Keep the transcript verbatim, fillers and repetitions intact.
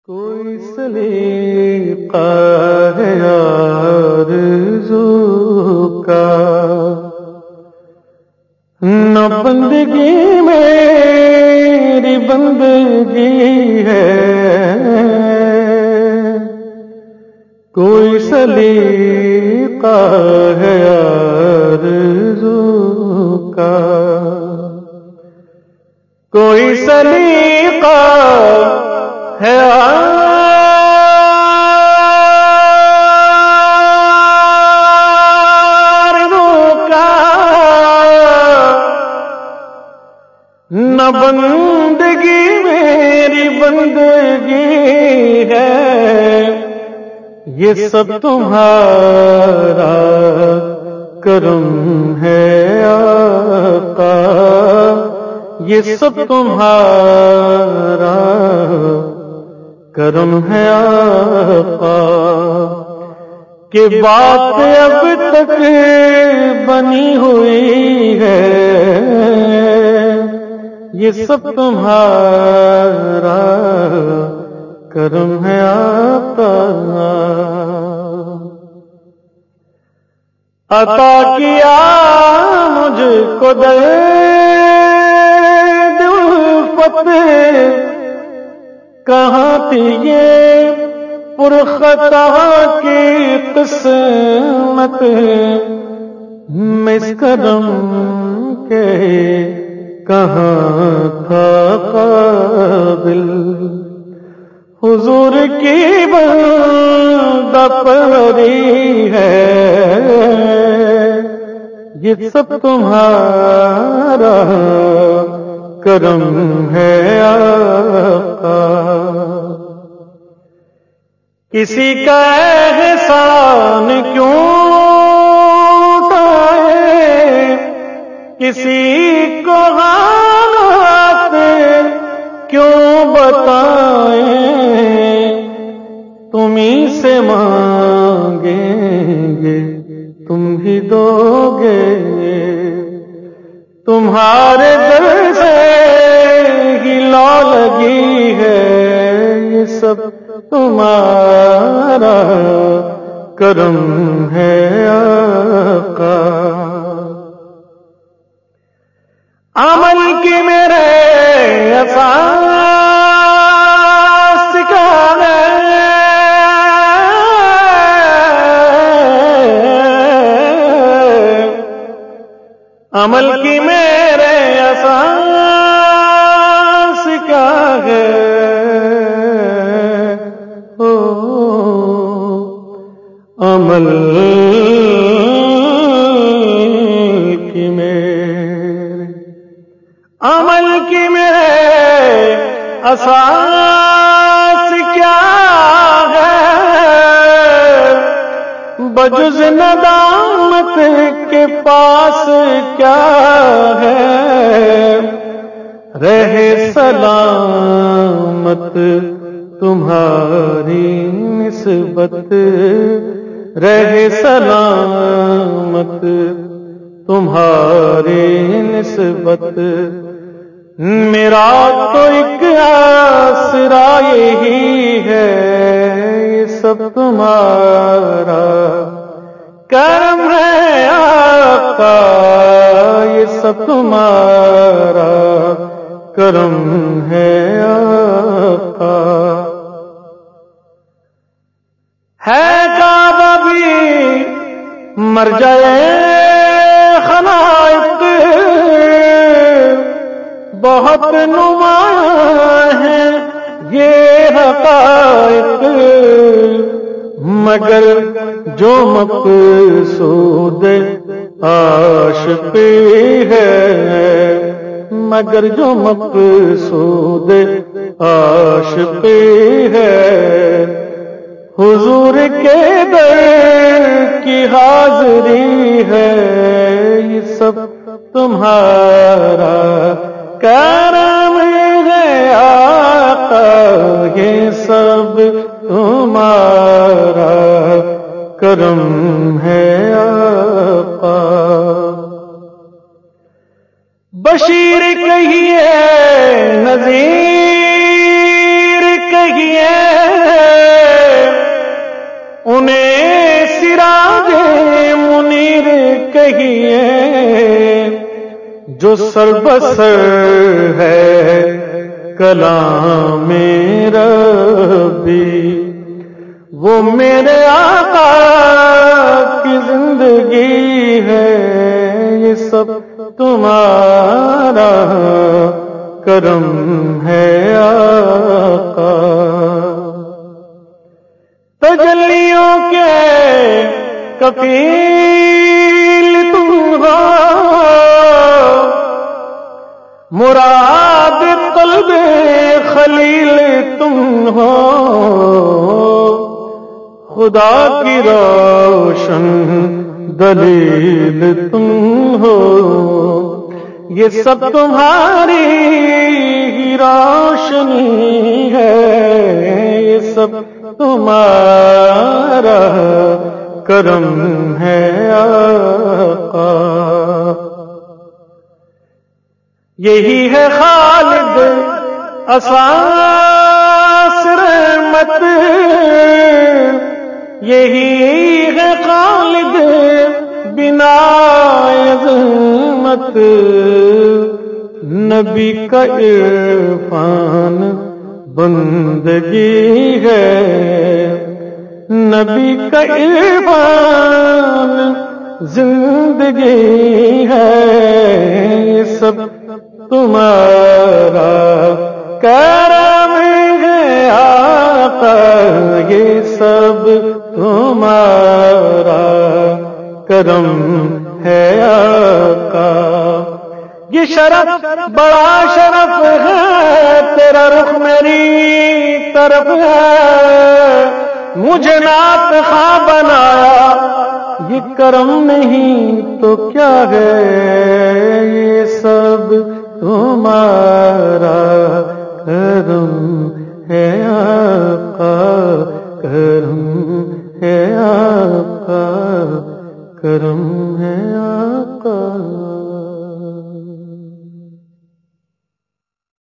کوئی سلیقہ ہے آرزو کا، نہ بندگی میری بندگی ہے، کوئی سلیقہ ہے آرزو کا، کوئی سلیقہ ہے آرزو کا، نہ بندگی میری بندگی ہے، یہ سب تمہارا کرم ہے آقا، یہ سب تمہارا کرم ہے آقا، کہ بات اب تک بنی ہوئی ہے، یہ سب تمہارا کرم ہے آقا، عطا کیا مجھ کو درد الفت، کہاں تھی یہ پرخطا کی قسمت، میں اس کرم کے کہاں تھا قابل، حضور کی بندہ پروری ہے، یہ سب تمہارا کرم ہے آقا، کسی کا احسان کیوں اٹھائے، کسی کو حالات کیوں بتائیں، تمہیں سے مانگیں گے تم ہی دو گے، تمہارے در سے ہی لا لگی ہے، یہ سب تمہارا کرم ہے آقا، عمل کی میرے اساس کا ہے، عمل کی میرے اساس کا ہے، او عمل کی میرے عمل کی میرے اساس کیا ہے، بجز ندامت کے پاس کیا ہے، رہے سلامت تمہاری نسبت، رہے سلامت تمہاری نسبت، میرا تو ایک آسرا یہی ہے، یہ سب تمہارا کرم ہے آقا، یہ سب تمہارا کرم ہے آقا، ہے کعبہ بھی مر جائے خلائق، بہت نمایاں ہے یہ حقائق، مگر جو مقصود عاشقی ہے، مگر جو مقصود عاشقی ہے، حضور کے در کی حاضری ہے، یہ سب تمہارا کرم ہے آقا، یہ سب تمہارا کرم ہے آقا، بشیر کہیے نذیر کہیے رہیے جو سر بسر ہے کلام ربی، وہ میرے آقا کی زندگی ہے، یہ سب تمہارا کرم ہے آقا۔ تجلیوں کے کفیل تم ہو، مراد قلب خلیل تم ہو، خدا کی روشن دلیل تم ہو، یہ سب تمہاری ہی روشنی ہے، یہ سب تمہارا کرم ہے آقا۔ یہی ہے خالد اساس رحمت، یہی ہے خالد بنا عظمت، نبی کا عرفان بندگی ہے، نبی کا عرفان زندگی ہے، یہ سب تمہارا کرم ہے آقا، یہ سب تمہارا کرم ہے آقا۔ یہ شرف بڑا شرف ہے، تیرا رخ میری طرف ہے، مجھے نعت خواں بنایا، یہ کرم نہیں تو کیا ہے، یہ سب تمہارا کرم ہے آقا، کرم ہے آقا، کرم ہے آقا۔